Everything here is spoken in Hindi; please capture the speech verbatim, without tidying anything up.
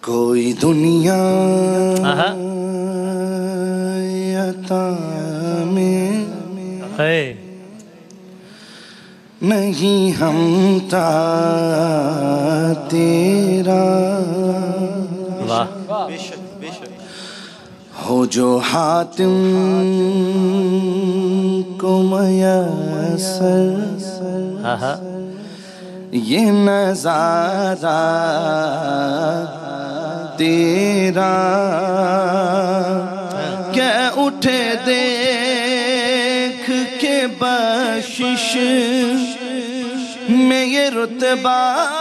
कोई दुनिया अता में है नहीं हमता तेरा। वाह हो जो हातिम को मयसर आहा ये नजारा तेरा। क्या उठे देख के बख्शिश में ये रुतबा